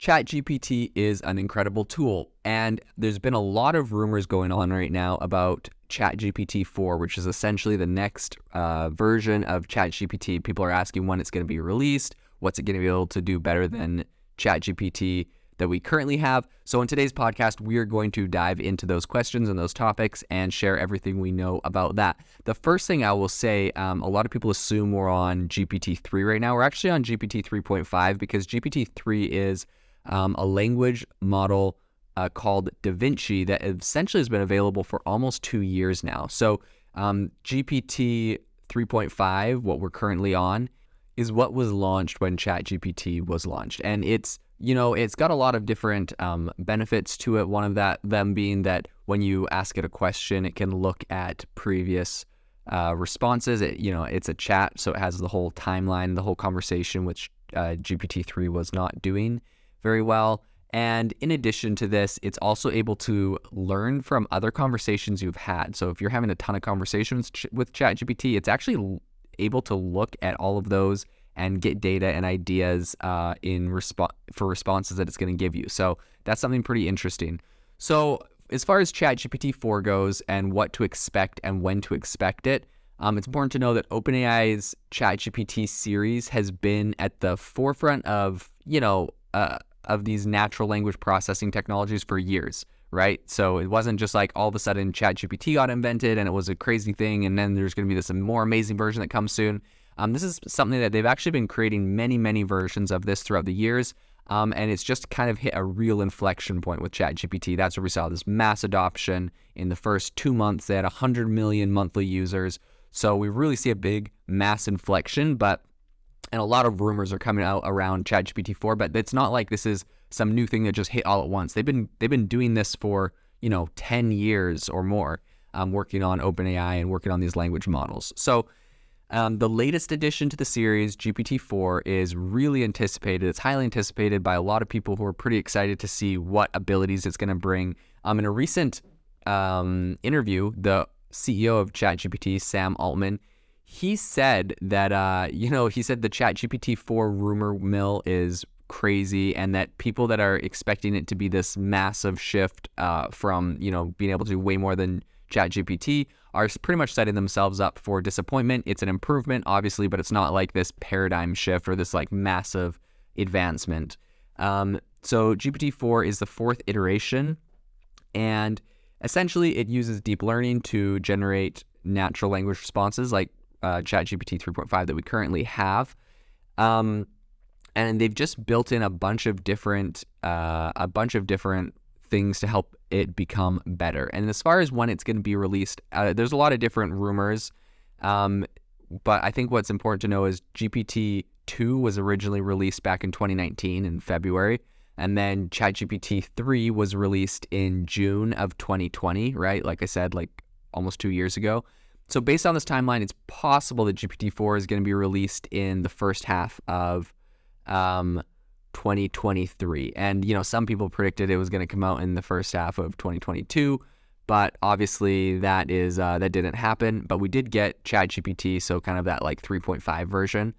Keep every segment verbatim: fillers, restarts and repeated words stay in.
ChatGPT is an incredible tool, and there's been a lot of rumors going on right now about ChatGPT four, which is essentially the next uh, version of ChatGPT. People are asking when it's going to be released, what's it going to be able to do better than ChatGPT that we currently have. So in today's podcast, we are going to dive into those questions and those topics and share everything we know about that. The first thing I will say, um, a lot of people assume we're on G P T three right now. We're actually on G P T three point five because G P T three is um, a language model uh, called DaVinci that essentially has been available for almost two years now. So um, G P T three point five, what we're currently on, is what was launched when ChatGPT was launched. And it's, you know, it's got a lot of different um, benefits to it. One of that, them being that when you ask it a question, it can look at previous uh, responses. It, you know, it's a chat, so it has the whole timeline, the whole conversation, which uh, G P T three was not doing very well. And in addition to this, it's also able to learn from other conversations you've had. So if you're having a ton of conversations ch- with ChatGPT, it's actually l- able to look at all of those and get data and ideas uh, in resp- for responses that it's going to give you. So that's something pretty interesting. So as far as ChatGPT four goes and what to expect and when to expect it, um, it's important to know that OpenAI's ChatGPT series has been at the forefront of, you know, uh, of these natural language processing technologies for years, right? So it wasn't just like all of a sudden ChatGPT got invented and it was a crazy thing and then there's going to be this more amazing version that comes soon. Um, this is something that they've actually been creating many, many versions of this throughout the years. Um, and it's just kind of hit a real inflection point with ChatGPT. That's where we saw this mass adoption. In the first two months, they had one hundred million monthly users. So we really see a big mass inflection, but and a lot of rumors are coming out around ChatGPT four, but it's not like this is some new thing that just hit all at once. They've been they've been doing this for, you know, ten years or more, um, working on OpenAI and working on these language models. So Um, the latest addition to the series, G P T four, is really anticipated. It's highly anticipated by a lot of people who are pretty excited to see what abilities it's going to bring. Um, in a recent um, interview, the C E O of ChatGPT, Sam Altman, he said that, uh, you know, he said the ChatGPT four rumor mill is crazy and that people that are expecting it to be this massive shift uh, from, you know, being able to do way more than ChatGPT are pretty much setting themselves up for disappointment. It's an improvement, obviously, but it's not like this paradigm shift or this like massive advancement. Um, so G P T four is the fourth iteration, and essentially it uses deep learning to generate natural language responses like uh, ChatGPT three point five that we currently have. Um, and they've just built in a bunch of different, uh, a bunch of different things to help it become better. And as far as when it's going to be released, uh, there's a lot of different rumors. Um, but I think what's important to know is G P T two was originally released back in twenty nineteen in February. And then ChatGPT three was released in June of twenty twenty, right? Like I said, like almost two years ago. So based on this timeline, it's possible that G P T four is going to be released in the first half of um, twenty twenty-three. And, you know, some people predicted it was going to come out in the first half of twenty twenty-two, but obviously that is, uh, that didn't happen, but we did get ChatGPT, so kind of that like three point five version.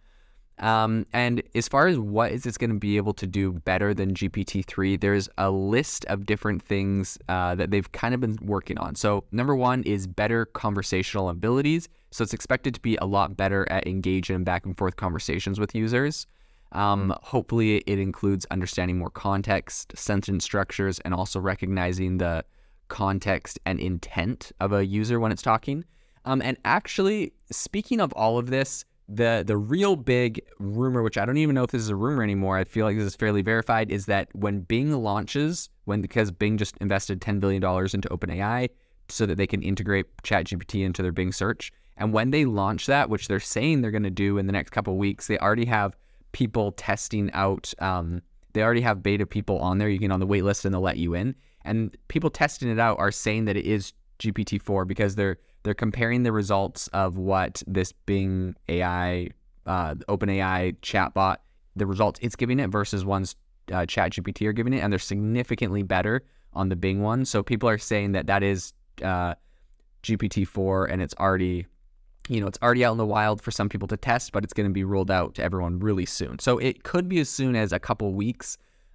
Um, and as far as what is this going to be able to do better than G P T three, there's a list of different things uh, that they've kind of been working on. So number one is better conversational abilities. So it's expected to be a lot better at engaging in back and forth conversations with users. Um, hopefully it includes understanding more context, sentence structures, and also recognizing the context and intent of a user when it's talking. Um, and actually, speaking of all of this, the the real big rumor, which I don't even know if this is a rumor anymore, I feel like this is fairly verified, is that when Bing launches, when because Bing just invested ten billion dollars into OpenAI so that they can integrate ChatGPT into their Bing search, and when they launch that, which they're saying they're going to do in the next couple of weeks, they already have people testing out, um, they already have beta people on there. You can on the wait list and they'll let you in. And people testing it out are saying that it is G P T four because they're they're comparing the results of what this Bing A I, uh, OpenAI chatbot, the results it's giving it versus ones uh, ChatGPT are giving it, and they're significantly better on the Bing one. So people are saying that that is uh, G P T four, and it's already you know, it's already out in the wild for some people to test, but it's going to be rolled out to everyone really soon. So it could be as soon as a couple weeks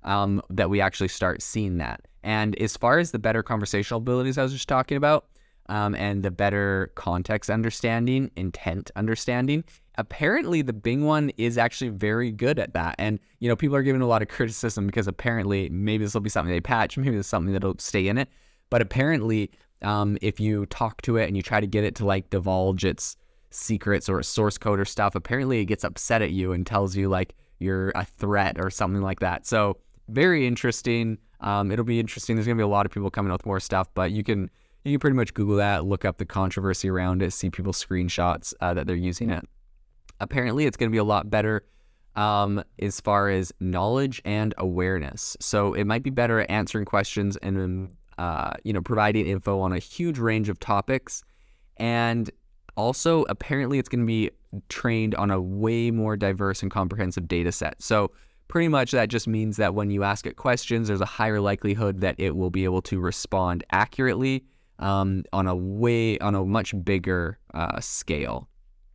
um, that we actually start seeing that. And as far as the better conversational abilities I was just talking about, um, and the better context understanding, intent understanding, apparently the Bing one is actually very good at that. And, you know, people are giving a lot of criticism because apparently maybe this will be something they patch, maybe this is something that'll stay in it. But apparently, um, if you talk to it and you try to get it to like divulge its secrets or source code or stuff, apparently it gets upset at you and tells you like you're a threat or something like that. So very interesting. Um, it'll be interesting. There's gonna be a lot of people coming out with more stuff, but you can you can pretty much Google that, look up the controversy around it, see people's screenshots uh, that they're using it. Apparently, it's gonna be a lot better um, as far as knowledge and awareness. So it might be better at answering questions and uh, you know providing info on a huge range of topics, and also apparently it's gonna be trained on a way more diverse and comprehensive data set. So pretty much that just means that when you ask it questions, there's a higher likelihood that it will be able to respond accurately um, on a way, on a much bigger uh, scale.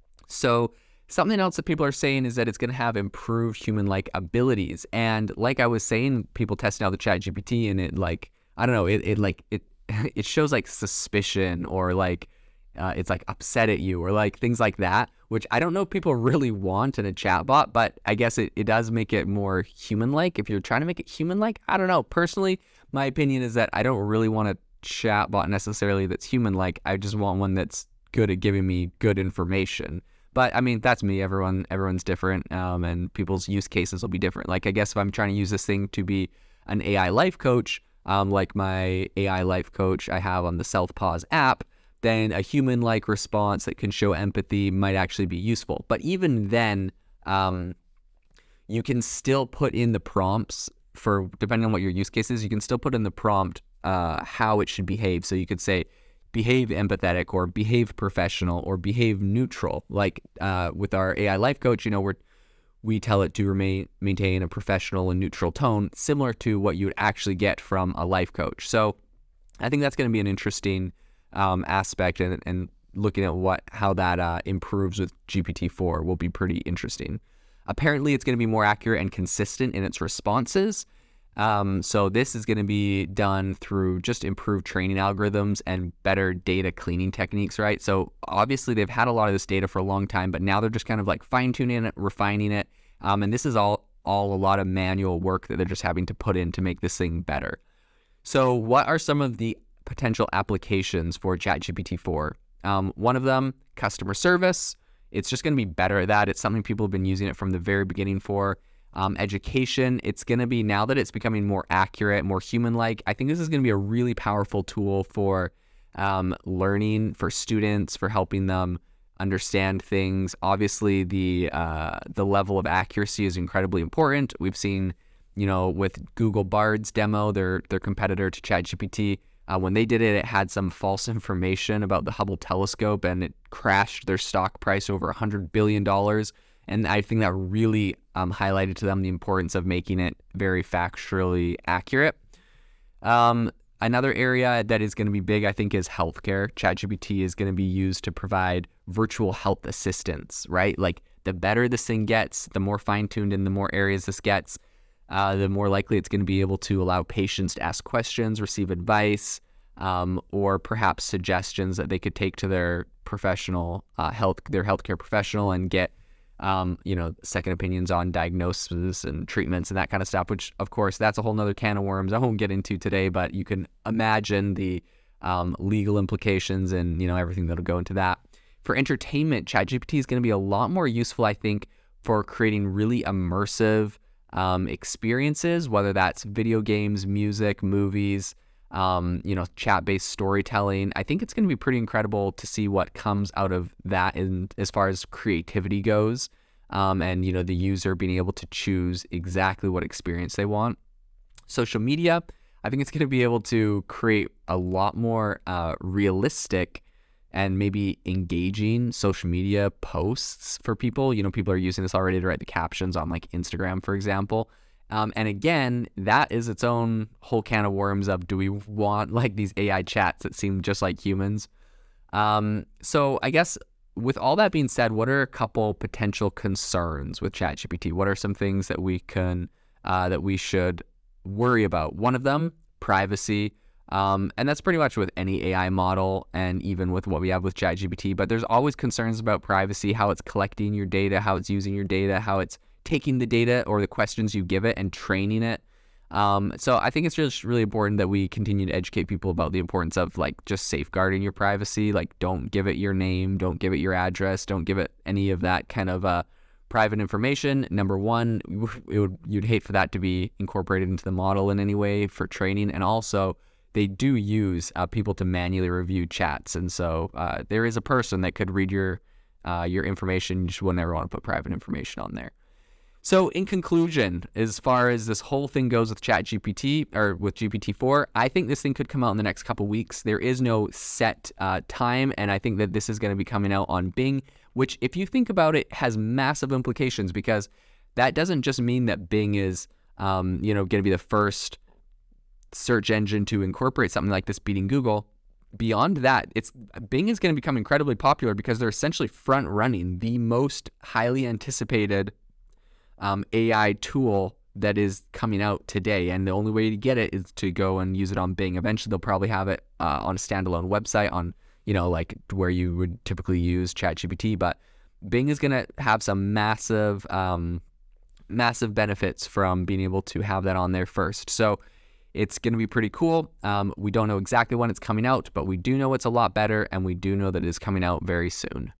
So something else that people are saying is that it's going to have improved human-like abilities. And like I was saying, people testing out the ChatGPT and it like, I don't know, it, it like, it, it shows like suspicion or like, Uh, it's like upset at you or like things like that, which I don't know if people really want in a chatbot, but I guess it, it does make it more human-like. If you're trying to make it human-like, I don't know. Personally, my opinion is that I don't really want a chatbot necessarily that's human-like. I just want one that's good at giving me good information. But I mean, that's me. Everyone, everyone's different, um, and people's use cases will be different. Like I guess if I'm trying to use this thing to be an A I life coach, um, like my A I life coach I have on the Southpaws app, then a human-like response that can show empathy might actually be useful. But even then, um, you can still put in the prompts for, depending on what your use case is, you can still put in the prompt uh, how it should behave. So you could say, behave empathetic or behave professional or behave neutral. Like uh, with our A I life coach, you know, we're, we tell it to remain maintain a professional and neutral tone, similar to what you would actually get from a life coach. So I think that's going to be an interesting Um, aspect, and, and looking at what how that uh, improves with G P T four will be pretty interesting. Apparently, it's going to be more accurate and consistent in its responses. Um, so this is going to be done through just improved training algorithms and better data cleaning techniques, right? So obviously, they've had a lot of this data for a long time, but now they're just kind of like fine-tuning it, refining it. Um, and this is all, all a lot of manual work that they're just having to put in to make this thing better. So what are some of the potential applications for ChatGPT four? Um, one of them, customer service. It's just going to be better at that. It's something people have been using it from the very beginning for. Um, education, it's going to be, now that it's becoming more accurate, more human-like, I think this is going to be a really powerful tool for um, learning, for students, for helping them understand things. Obviously, the uh, the level of accuracy is incredibly important. We've seen, you know, with Google Bard's demo, their their competitor to ChatGPT, Uh, when they did it, it had some false information about the Hubble telescope, and it crashed their stock price over one hundred billion dollars. And I think that really um, highlighted to them the importance of making it very factually accurate. Um, another area that is going to be big, I think, is healthcare. ChatGPT is going to be used to provide virtual health assistance, right? Like the better this thing gets, the more fine-tuned in the more areas this gets, Uh, the more likely it's going to be able to allow patients to ask questions, receive advice, um, or perhaps suggestions that they could take to their professional uh, health, their healthcare professional, and get, um, you know, second opinions on diagnosis and treatments and that kind of stuff. Which, of course, that's a whole nother can of worms I won't get into today. But you can imagine the um, legal implications and you know everything that'll go into that. For entertainment, ChatGPT is going to be a lot more useful, I think, for creating really immersive Um, experiences, whether that's video games, music, movies, um, you know, chat-based storytelling. I think it's going to be pretty incredible to see what comes out of that in as far as creativity goes, um, and you know, the user being able to choose exactly what experience they want. Social media, I think it's going to be able to create a lot more uh, realistic and maybe engaging social media posts for people. You know, people are using this already to write the captions on like Instagram, for example. Um, and again, that is its own whole can of worms of, do we want like these A I chats that seem just like humans? Um, so I guess with all that being said, what are a couple potential concerns with ChatGPT? What are some things that we can, uh, that we should worry about. One of them, privacy. Um, and that's pretty much with any A I model and even with what we have with ChatGPT. But there's always concerns about privacy, how it's collecting your data, how it's using your data, how it's taking the data or the questions you give it and training it. Um, so I think it's just really important that we continue to educate people about the importance of like just safeguarding your privacy. Like, don't give it your name, don't give it your address, don't give it any of that kind of uh, private information. Number one, it would, you'd hate for that to be incorporated into the model in any way for training. And also, they do use uh, people to manually review chats, and so uh, there is a person that could read your uh, your information. You just would never want to put private information on there. So in conclusion, as far as this whole thing goes with ChatGPT or with G P T four, I think this thing could come out in the next couple weeks. There is no set uh, time, and I think that this is going to be coming out on Bing, which, if you think about it, has massive implications, because that doesn't just mean that Bing is, um, you know, going to be the first search engine to incorporate something like this, beating Google. Beyond that, it's Bing is going to become incredibly popular because they're essentially front running the most highly anticipated Um, A I tool that is coming out today, and the only way to get it is to go and use it on Bing. Eventually, they'll probably have it uh, on a standalone website on, you know, like where you would typically use ChatGPT. But Bing is going to have some massive, um, massive benefits from being able to have that on there first. So it's going to be pretty cool. Um, we don't know exactly when it's coming out, but we do know it's a lot better, and we do know that it is coming out very soon.